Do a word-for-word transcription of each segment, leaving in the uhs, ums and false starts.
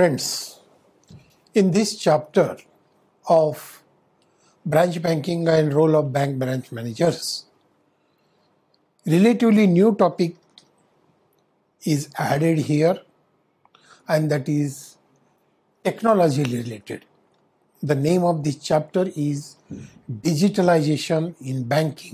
Friends, in this chapter of branch banking and role of bank branch managers, relatively new topic is added here, and that is technology related. The name of this chapter is Digitalization in Banking.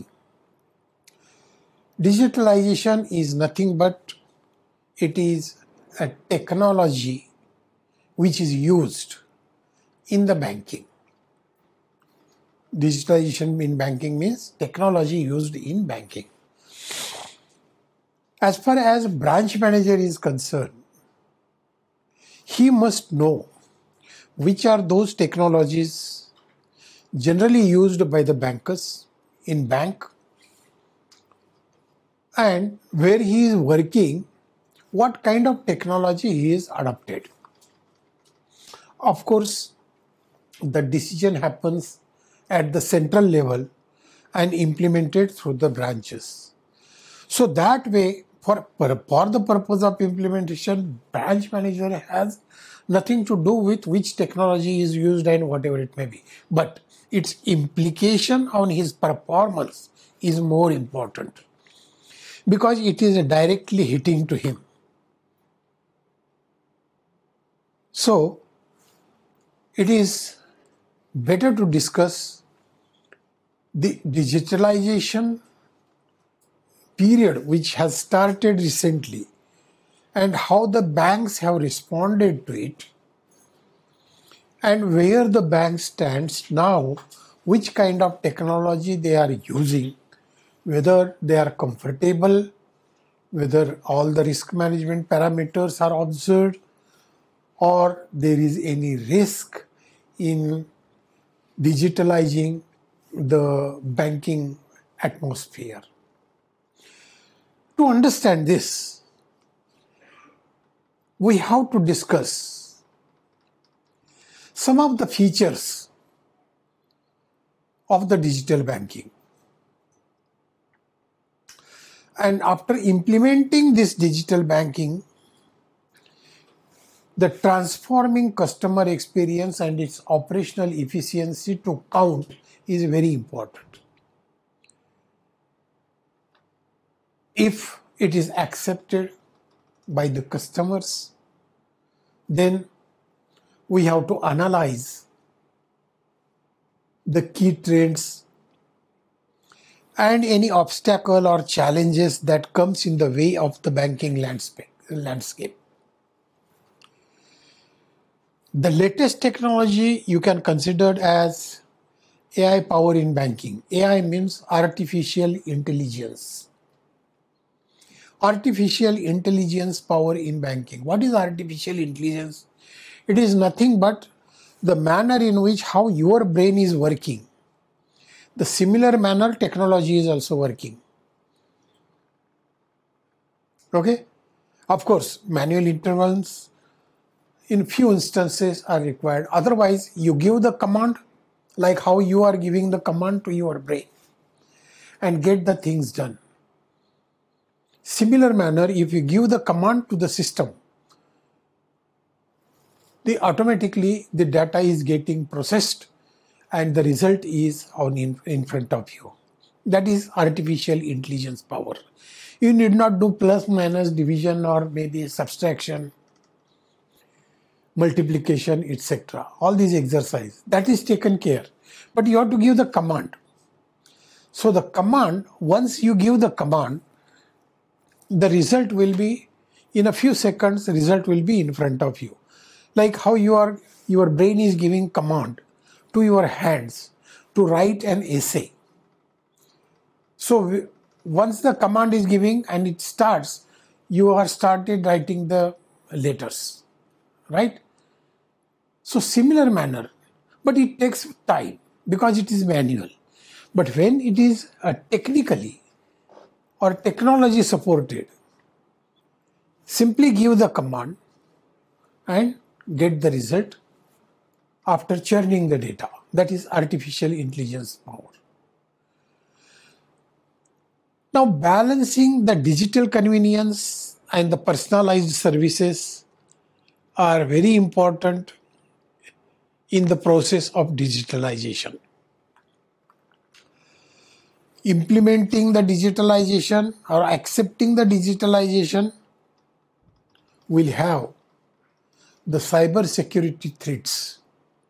Digitalization is nothing but it is a technology which is used in the banking. Digitalization in banking means technology used in banking. As far as branch manager is concerned, he must know which are those technologies generally used by the bankers in bank, and where he is working, what kind of technology he is adopted. Of course, the decision happens at the central level and implemented through the branches. So that way, for, for the purpose of implementation, branch manager has nothing to do with which technology is used and whatever it may be. But its implication on his performance is more important because it is directly hitting to him. So, it is better to discuss the digitalization period which has started recently and how the banks have responded to it and where the bank stands now, which kind of technology they are using, whether they are comfortable, whether all the risk management parameters are observed, or there is any risk in digitalizing the banking atmosphere. To understand this, we have to discuss some of the features of the digital banking. And after implementing this digital banking, the transforming customer experience and its operational efficiency to count is very important. If it is accepted by the customers, then we have to analyze the key trends and any obstacle or challenges that comes in the way of the banking landscape. The latest technology you can consider as A I power in banking. A I means artificial intelligence. Artificial intelligence power in banking. What is artificial intelligence? It is nothing but the manner in which how your brain is working. The similar manner technology is also working. Okay? Of course, manual intervals in few instances are required. Otherwise, you give the command like how you are giving the command to your brain and get the things done. Similar manner, if you give the command to the system, the automatically the data is getting processed and the result is on in, in front of you. That is artificial intelligence power. You need not do plus minus division or maybe subtraction, multiplication, et cetera. All these exercise, that is taken care. But you have to give the command. So the command, once you give the command, the result will be, in a few seconds, the result will be in front of you. Like how you are, your brain is giving command to your hands to write an essay. So once the command is giving and it starts, you are started writing the letters, right? So similar manner, but it takes time because it is manual. But when it is uh, technically or technology supported, simply give the command and get the result after churning the data. That is artificial intelligence power. Now, balancing the digital convenience and the personalized services are very important in the process of digitalization. Implementing the digitalization or accepting the digitalization will have the cyber security threats.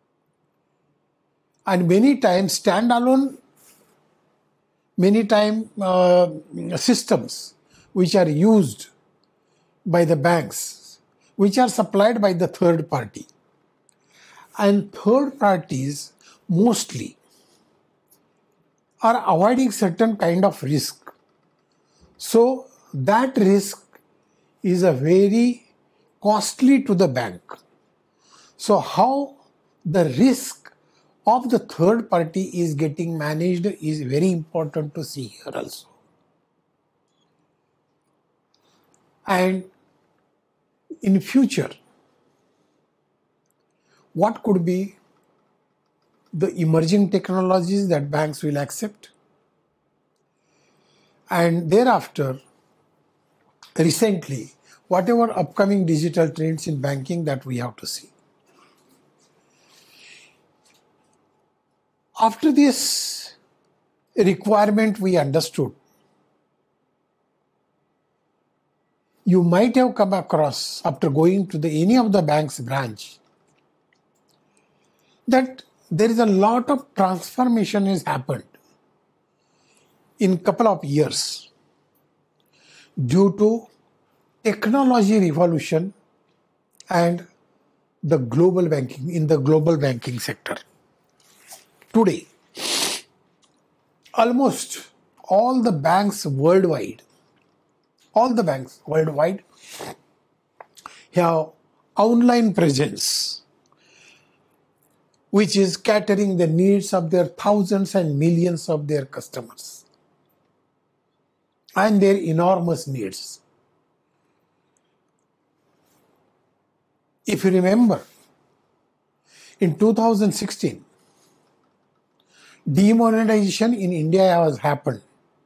And many times standalone, many times uh, systems which are used by the banks, which are supplied by the third party. And third parties mostly are avoiding certain kind of risk. So that risk is a very costly to the bank. So how the risk of the third party is getting managed is very important to see here also. And in future, what could be the emerging technologies that banks will accept? And thereafter, recently, whatever upcoming digital trends in banking that we have to see. After this requirement we understood, you might have come across, after going to the, any of the bank's branch, that there is a lot of transformation has happened in couple of years due to technology revolution and the global banking, in the global banking sector. Today, almost all the banks worldwide, all the banks worldwide have online presence, which is catering the needs of their thousands and millions of their customers and their enormous needs. If you remember, in two thousand sixteen, demonetization in India has happened,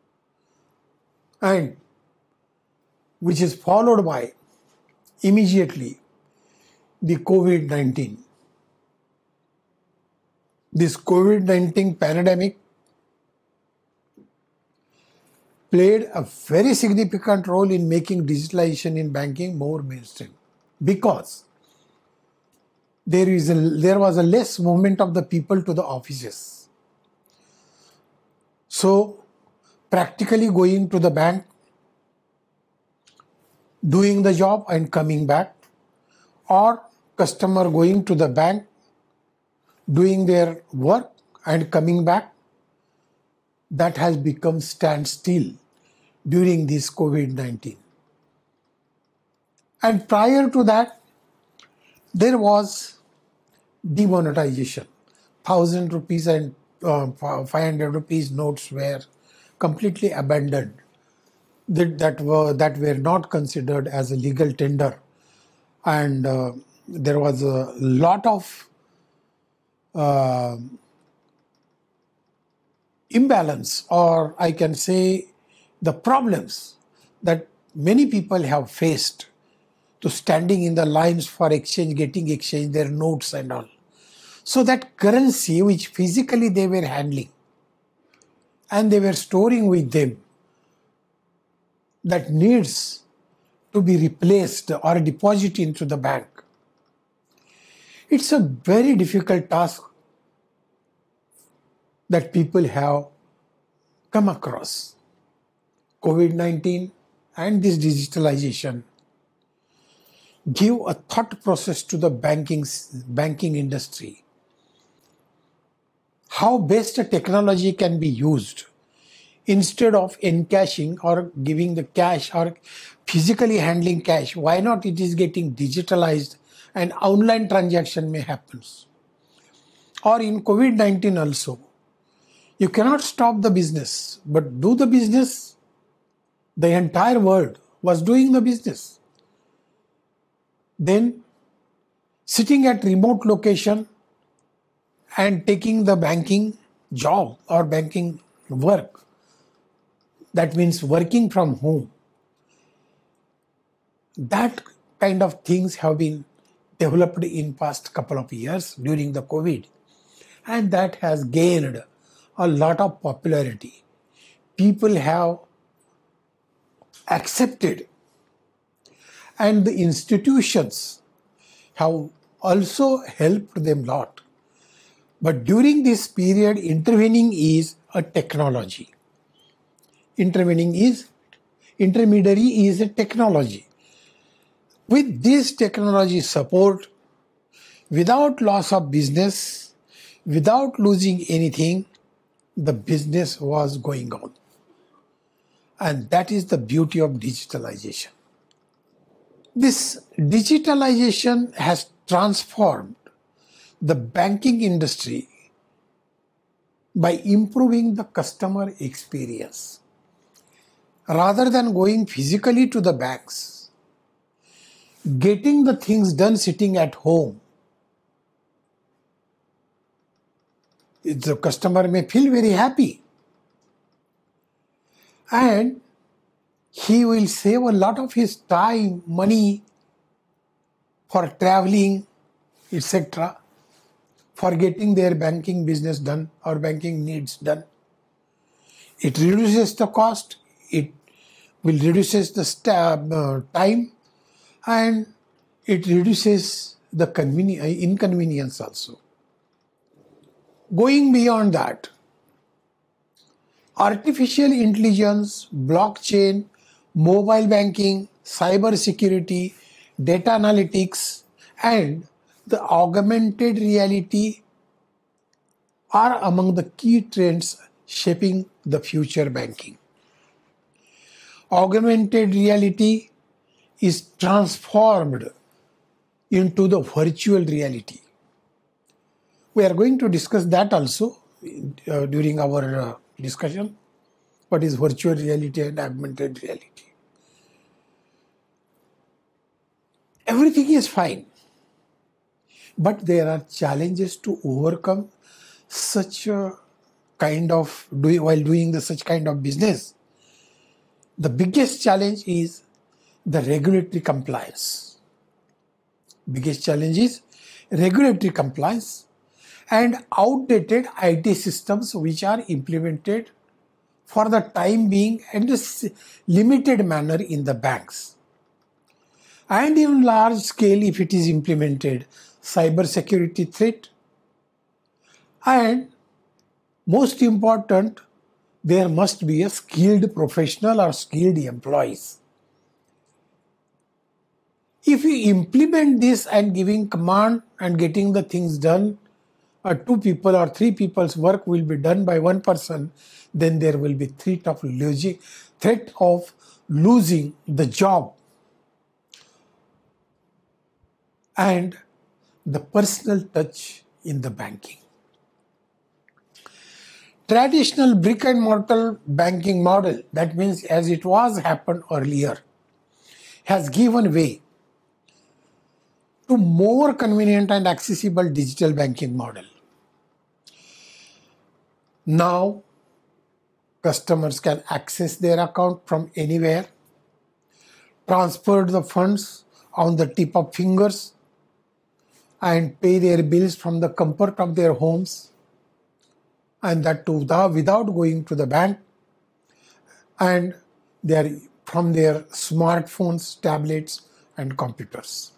and which is followed by immediately the COVID nineteen. This COVID nineteen pandemic played a very significant role in making digitalization in banking more mainstream, because there is a, there was a less movement of the people to the offices. So practically going to the bank, doing the job and coming back, or customer going to the bank, doing their work and coming back, that has become standstill during this COVID nineteen. And prior to that, there was demonetization. Thousand rupees and uh, five hundred rupees notes were completely abandoned. That, that were that were not considered as a legal tender, and uh, there was a lot of uh, imbalance, or I can say the problems that many people have faced to standing in the lines for exchange, getting exchange, their notes and all. So that currency which physically they were handling and they were storing with them, that needs to be replaced or deposited into the bank. It's a very difficult task that people have come across. COVID nineteen and this digitalization give a thought process to the banking, banking industry. How best a technology can be used instead of encashing or giving the cash or physically handling cash. Why not it is getting digitalized and online transaction may happen. Or in COVID nineteen also, you cannot stop the business, but do the business. The entire world was doing the business. Then sitting at remote location and taking the banking job or banking work, that means working from home. That kind of things have been developed in past couple of years during the COVID, and that has gained a lot of popularity. People have accepted, and the institutions have also helped them a lot. But during this period, intervening is a technology. Intervening is, intermediary is a technology. With this technology support, without loss of business, without losing anything, the business was going on. And that is the beauty of digitalization. This digitalization has transformed the banking industry by improving the customer experience. Rather than going physically to the banks, getting the things done sitting at home, the customer may feel very happy, and he will save a lot of his time, money for traveling, et cetera, for getting their banking business done or banking needs done. It reduces the cost, it will reduces the uh, time, and it reduces the conveni- inconvenience also. Going beyond that, artificial intelligence, blockchain, mobile banking, cyber security, data analytics, and the augmented reality are among the key trends shaping the future banking. Augmented reality is transformed into the virtual reality. We are going to discuss that also uh, during our uh, discussion. What is virtual reality and augmented reality? Everything is fine, but there are challenges to overcome such a kind of doing while doing the such kind of business. The biggest challenge is the regulatory compliance. Biggest challenge is regulatory compliance and outdated I T systems which are implemented for the time being and a limited manner in the banks. And in large scale, if it is implemented, cyber security threat. And most important, there must be a skilled professional or skilled employees. If you implement this and giving command and getting the things done, or two people or three people's work will be done by one person, then there will be threat of losing, threat of losing the job. And the personal touch in the banking. Traditional brick and mortar banking model, that means as it was happened earlier, has given way to more convenient and accessible digital banking model. Now, customers can access their account from anywhere, transfer the funds on the tip of fingers, and pay their bills from the comfort of their homes, and that too without going to the bank, and they are from their smartphones, tablets, and computers.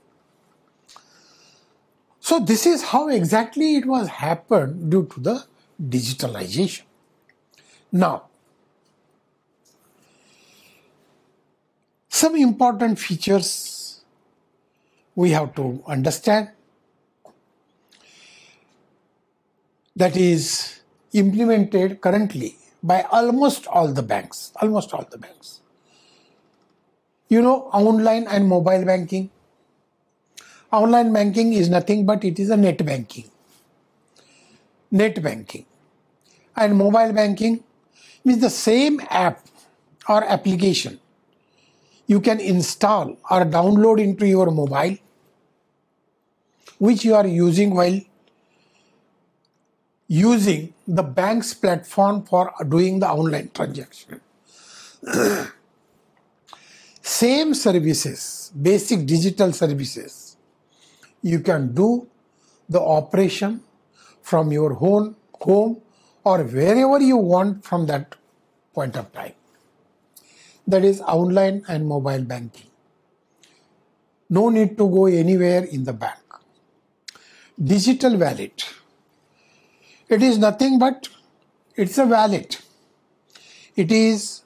So this is how exactly it was happened due to the digitalization. Now, some important features we have to understand, that is implemented currently by almost all the banks, almost all the banks. You know, online and mobile banking. Online banking is nothing but it is a net banking. Net banking. And mobile banking means the same app or application you can install or download into your mobile, which you are using while using the bank's platform for doing the online transaction. Same services, basic digital services you can do the operation from your home, home or wherever you want from that point of time. That is online and mobile banking. No need to go anywhere in the bank. Digital wallet. It is nothing but it's a wallet. It is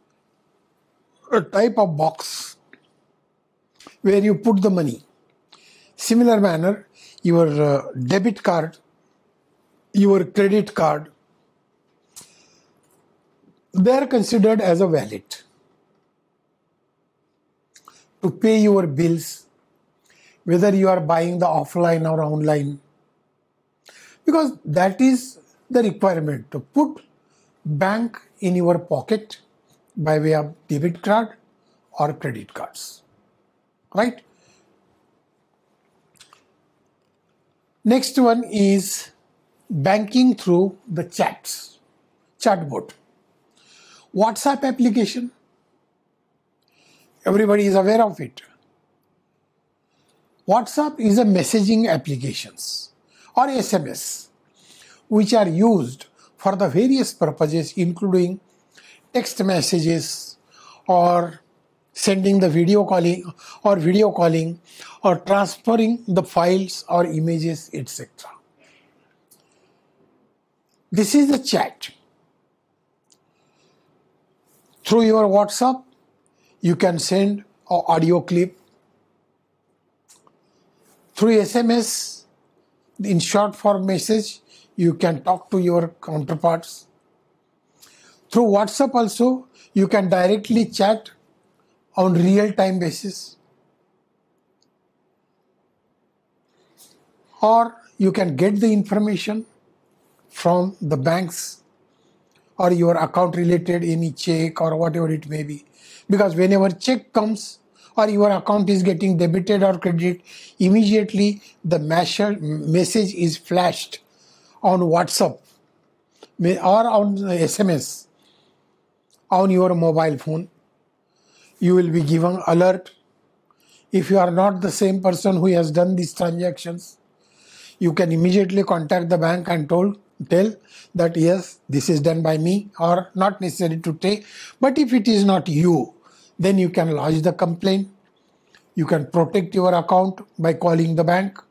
a type of box where you put the money. Similar manner, your uh, debit card, your credit card, they are considered as a wallet to pay your bills, whether you are buying the offline or online, because that is the requirement, to put bank in your pocket by way of debit card or credit cards, right? Next one is banking through the chats, chatbot. WhatsApp application, everybody is aware of it. WhatsApp is a messaging applications or S M S which are used for the various purposes, including text messages or sending the video calling or video calling or transferring the files or images, et cetera. This is the chat. Through your WhatsApp, you can send an audio clip. Through S M S, in short form message, you can talk to your counterparts. Through WhatsApp also, you can directly chat on real-time basis. Or you can get the information from the banks or your account related, any check or whatever it may be. Because whenever check comes or your account is getting debited or credited, immediately the message is flashed on WhatsApp or on S M S on your mobile phone. You will be given alert. If you are not the same person who has done these transactions, you can immediately contact the bank and told, tell that yes, this is done by me, or not necessary to take. But if it is not you, then you can lodge the complaint. You can protect your account by calling the bank,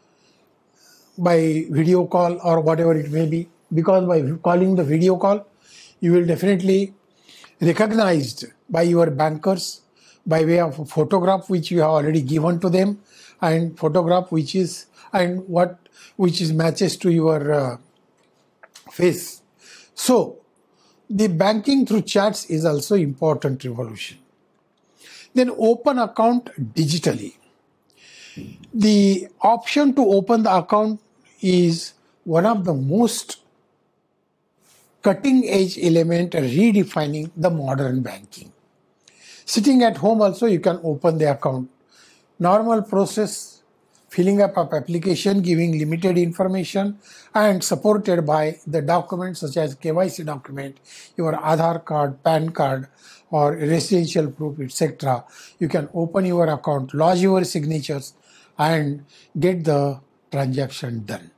by video call or whatever it may be. Because by calling the video call, you will definitely recognized by your bankers by way of a photograph which you have already given to them, and photograph which is and what which is matches to your uh, face. So the banking through chats is also important revolution. Then open account digitally. The option to open the account is one of the most cutting edge element redefining the modern banking. Sitting at home also you can open the account. Normal process, filling up of application, giving limited information and supported by the documents such as K Y C document, your Aadhaar card, PAN card or residential proof, et cetera. You can open your account, lodge your signatures and get the transaction done.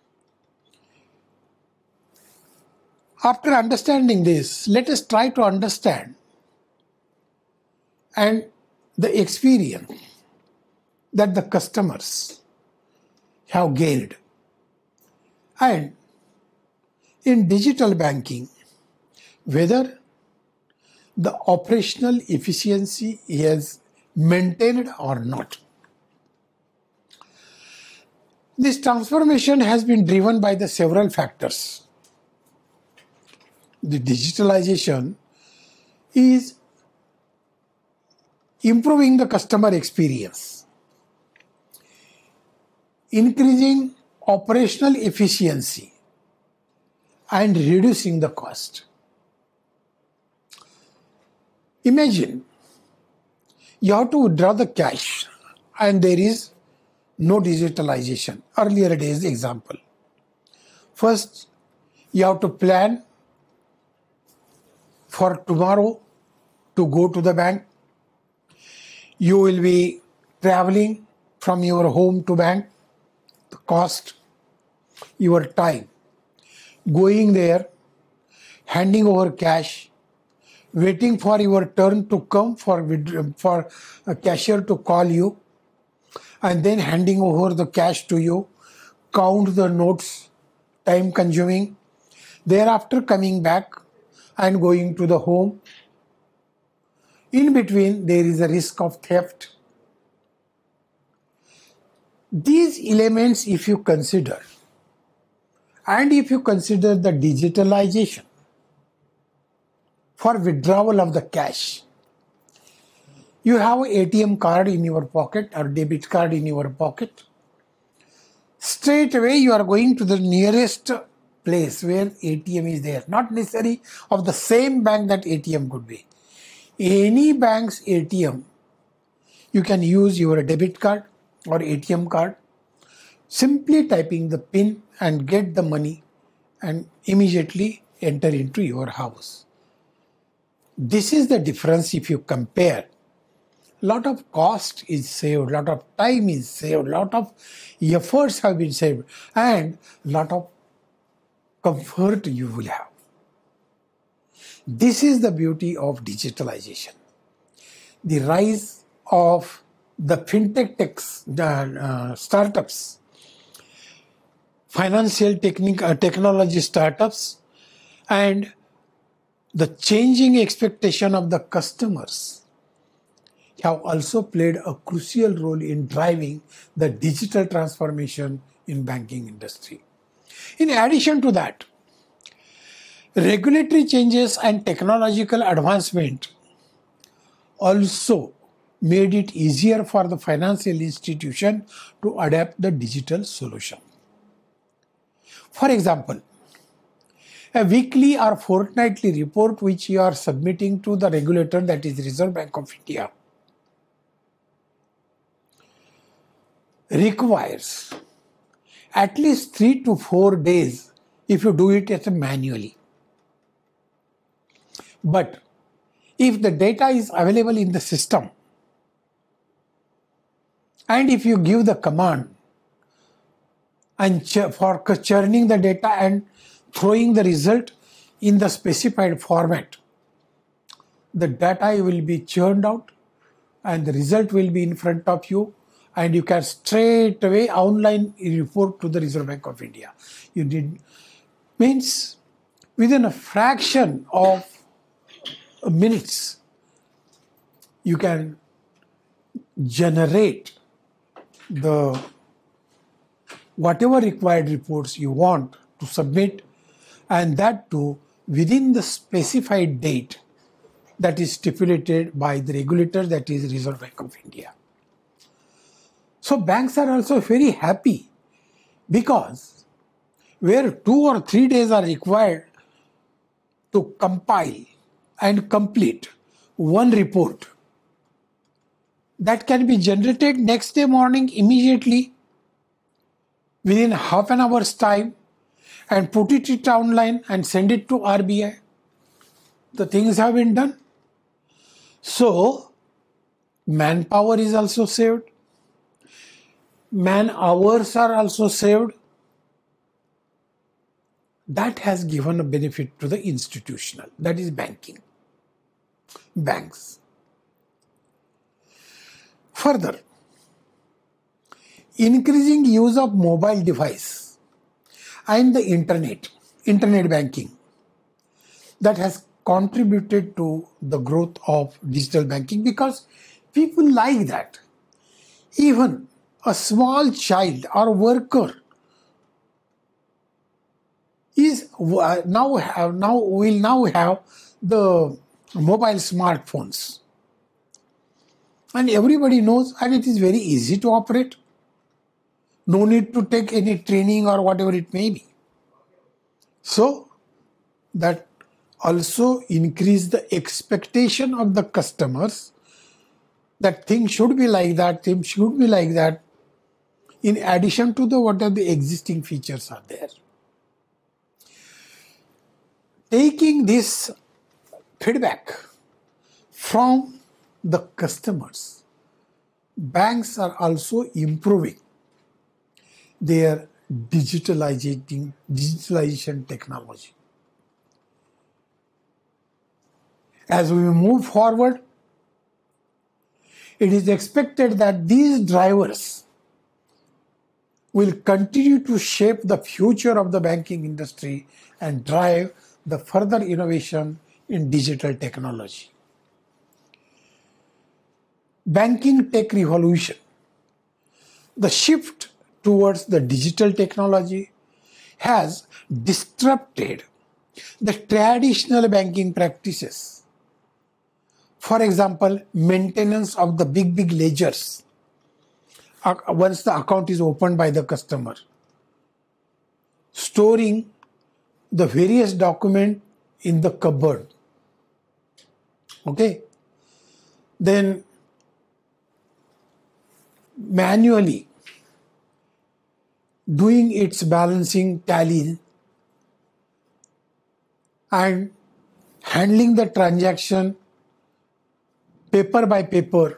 After understanding this, let us try to understand and the experience that the customers have gained. And in digital banking, whether the operational efficiency is maintained or not. This transformation has been driven by the several factors. The digitalization is improving the customer experience, increasing operational efficiency, and reducing the cost. Imagine you have to withdraw the cash and there is no digitalization. Earlier days example. First, you have to plan for tomorrow to go to the bank. You will be traveling from your home to bank, the cost, your time, going there, handing over cash, waiting for your turn to come for, for a cashier to call you, and then handing over the cash to you, count the notes, time consuming, thereafter coming back and going to the home. In between, there is a risk of theft. These elements, if you consider, and if you consider the digitalization for withdrawal of the cash, you have an A T M card in your pocket or debit card in your pocket. Straight away, you are going to the nearest place where A T M is there. Not necessarily of the same bank that A T M could be. Any bank's A T M, you can use your debit card or A T M card, simply typing the PIN and get the money and immediately enter into your house. This is the difference if you compare. Lot of cost is saved, lot of time is saved, lot of efforts have been saved, and lot of comfort you will have. This is the beauty of digitalization. The rise of the fintech techs, the uh, startups, financial technique, uh, technology startups, and the changing expectation of the customers have also played a crucial role in driving the digital transformation in banking industry. In addition to that, regulatory changes and technological advancement also made it easier for the financial institution to adapt the digital solution. For example, a weekly or fortnightly report which you are submitting to the regulator, that is Reserve Bank of India, requires at least three to four days if you do it as a manually. But if the data is available in the system, and if you give the command and ch- for churning the data and throwing the result in the specified format, the data will be churned out and the result will be in front of you, and you can straight away online report to the Reserve Bank of India. You did means within a fraction of minutes, you can generate the whatever required reports you want to submit, and that too within the specified date that is stipulated by the regulator, that is Reserve Bank of India. So banks are also very happy, because where two or three days are required to compile and complete one report, that can be generated next day morning immediately within half an hour's time, and put it online and send it to R B I. The things have been done. So manpower is also saved. Man hours are also saved. That has given a benefit to the institutional, that is banking, banks. Further, increasing use of mobile device and the internet, internet banking, that has contributed to the growth of digital banking, because people like that. Even a small child or worker is now have now will now have the mobile smartphones, and everybody knows, and it is very easy to operate. No need to take any training or whatever it may be. So that also increase the expectation of the customers that things should be like that, things should be like that, in addition to the what are the existing features are there. Taking this feedback from the customers, banks are also improving their digitalizing, digitalization technology. As we move forward, it is expected that these drivers will continue to shape the future of the banking industry and drive the further innovation in digital technology. Banking tech revolution. The shift towards the digital technology has disrupted the traditional banking practices. For example, maintenance of the big, big ledgers once the account is opened by the customer, storing the various documents in the cupboard, okay, then manually doing its balancing tally and handling the transaction paper by paper.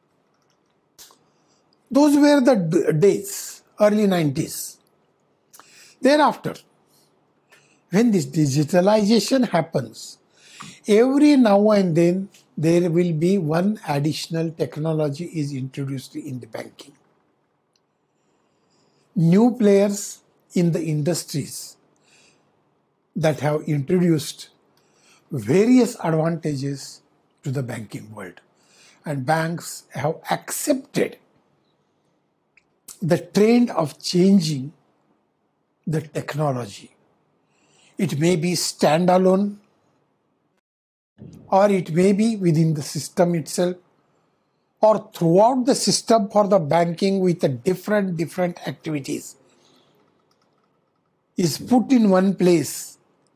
Those were the days, early nineties. Thereafter, when this digitalization happens, every now and then there will be one additional technology is introduced in the banking. New players in the industries that have introduced various advantages to the banking world, and banks have accepted the trend of changing the technology. It may be standalone, or it may be within the system itself, or throughout the system for the banking with the different, different activities is put in one place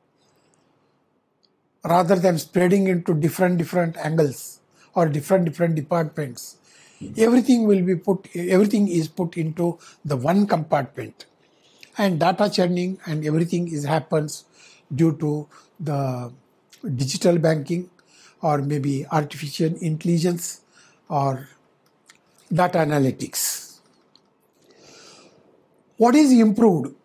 rather than spreading into different, different angles or different, different departments. Everything will be put, everything is put into the one compartment, and data churning and everything is happens due to the digital banking, or maybe artificial intelligence or data analytics. What is improved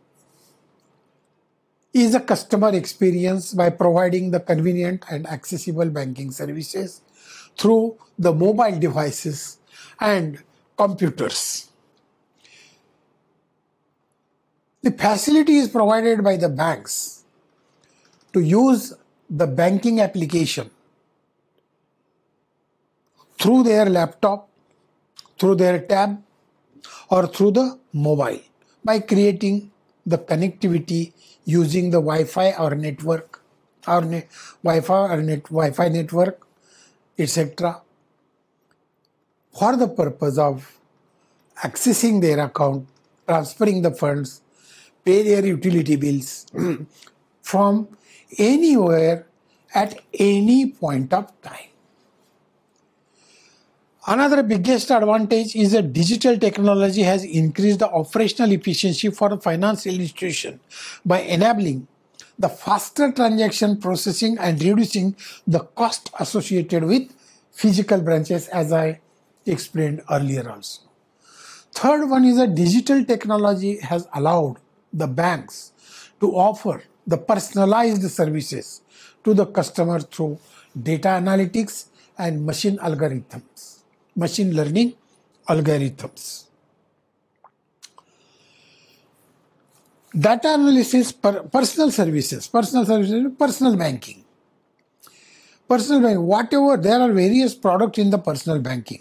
is the customer experience by providing the convenient and accessible banking services through the mobile devices and computers. The facility is provided by the banks to use the banking application through their laptop, through their tab, or through the mobile by creating the connectivity using the Wi-Fi or network, or ne Wi-Fi or net Wi-Fi network, et cetera, for the purpose of accessing their account, transferring the funds, pay their utility bills from anywhere at any point of time. Another biggest advantage is that digital technology has increased the operational efficiency for a financial institution by enabling the faster transaction processing and reducing the cost associated with physical branches, as I explained earlier also. Third one is that digital technology has allowed the banks to offer the personalized services to the customer through data analytics and machine algorithms, machine learning algorithms. Data analysis, per, personal services, personal services, personal banking. Personal banking, whatever, there are various products in the personal banking.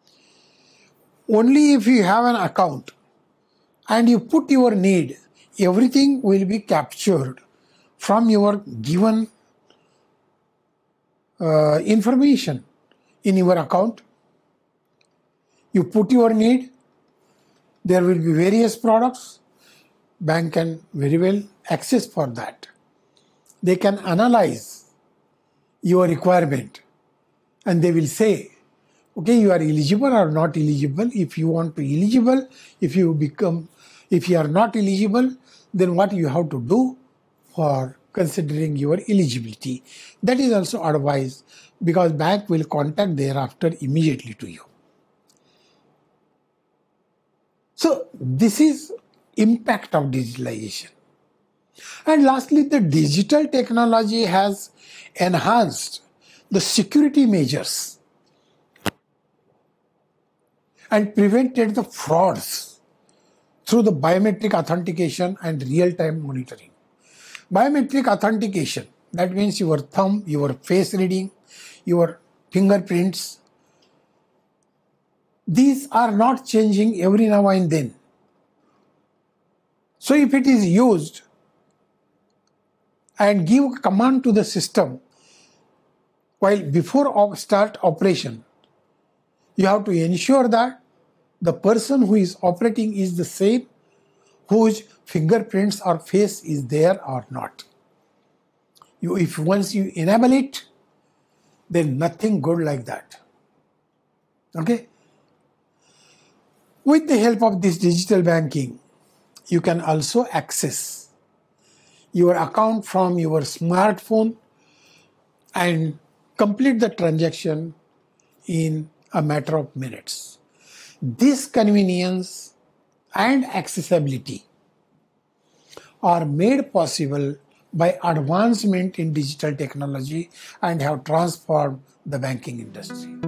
Only if you have an account and you put your need, everything will be captured from your given uh, information in your account. You put your need, there will be various products. Bank can very well access for that. They can analyze your requirement and they will say, okay, you are eligible or not eligible. If you want to eligible, if you become, if you are not eligible, then what you have to do for considering your eligibility. That is also advised, because bank will contact thereafter immediately to you. So this is impact of digitalization. And lastly, the digital technology has enhanced the security measures and prevented the frauds through the biometric authentication and real-time monitoring. Biometric authentication, that means your thumb, your face reading, your fingerprints. These are not changing every now and then. So if it is used and give a command to the system while before start operation, you have to ensure that the person who is operating is the same whose fingerprints or face is there or not. You, if once you enable it, then nothing good like that. Okay? With the help of this digital banking, you can also access your account from your smartphone and complete the transaction in a matter of minutes. This convenience and accessibility are made possible by advancement in digital technology and have transformed the banking industry.